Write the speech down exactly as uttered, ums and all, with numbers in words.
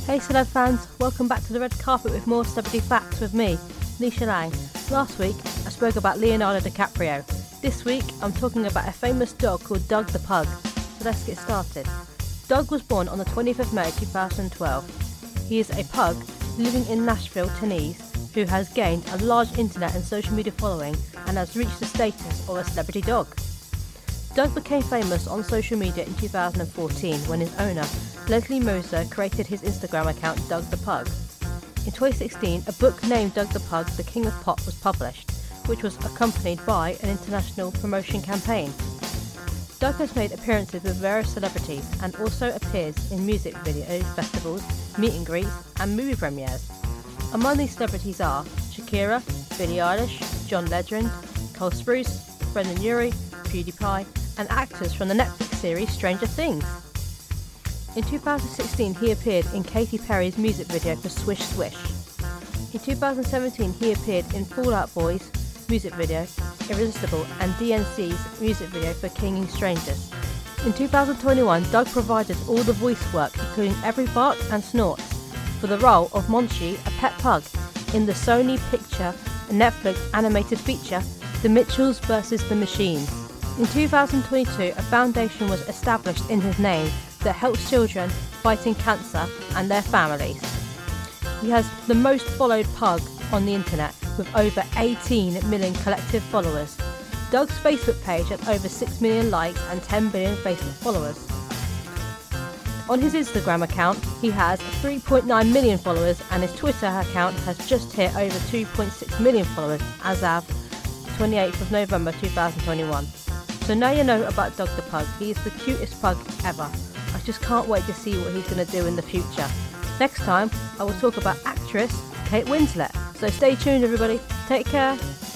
Hey celeb fans, welcome back to the red carpet with more celebrity facts with me, Nisha Lang. Last week I spoke about Leonardo DiCaprio. This week I'm talking about a famous dog called Doug the Pug. So let's get started. Doug was born on the twentieth of May two thousand twelve. He is a pug living in Nashville, Tennessee, who has gained a large internet and social media following and has reached the status of a celebrity dog. Doug became famous on social media in two thousand fourteen when his owner, Leslie Moser, created his Instagram account Doug the Pug. In twenty sixteen, a book named Doug the Pug, The King of Pop was published, which was accompanied by an international promotion campaign. Doug has made appearances with various celebrities and also appears in music videos, festivals, meet and greets and movie premieres. Among these celebrities are Shakira, Billie Eilish, John Legend, Cole Sprouse, Brendan Urie, PewDiePie, and actors from the Netflix series Stranger Things. In two thousand sixteen, he appeared in Katy Perry's music video for Swish Swish. In two thousand seventeen, he appeared in Fall Out Boy's music video Irresistible and D N C's music video for Kinging Strangers. In two thousand twenty-one, Doug provided all the voice work, including every bark and snort, for the role of Monchi, a pet pug, in the Sony Picture Netflix animated feature The Mitchells versus the Machines. In two thousand twenty-two, a foundation was established in his name that helps children fighting cancer and their families. He has the most followed pug on the internet with over eighteen million collective followers. Doug's Facebook page has over six million likes and ten billion Facebook followers. On his Instagram account, he has three point nine million followers and his Twitter account has just hit over two point six million followers as of twenty-eighth of November two thousand twenty-one. So now you know about Doug the Pug. He is the cutest pug ever. I just can't wait to see what he's going to do in the future. Next time, I will talk about actress Kate Winslet. So stay tuned everybody. Take care.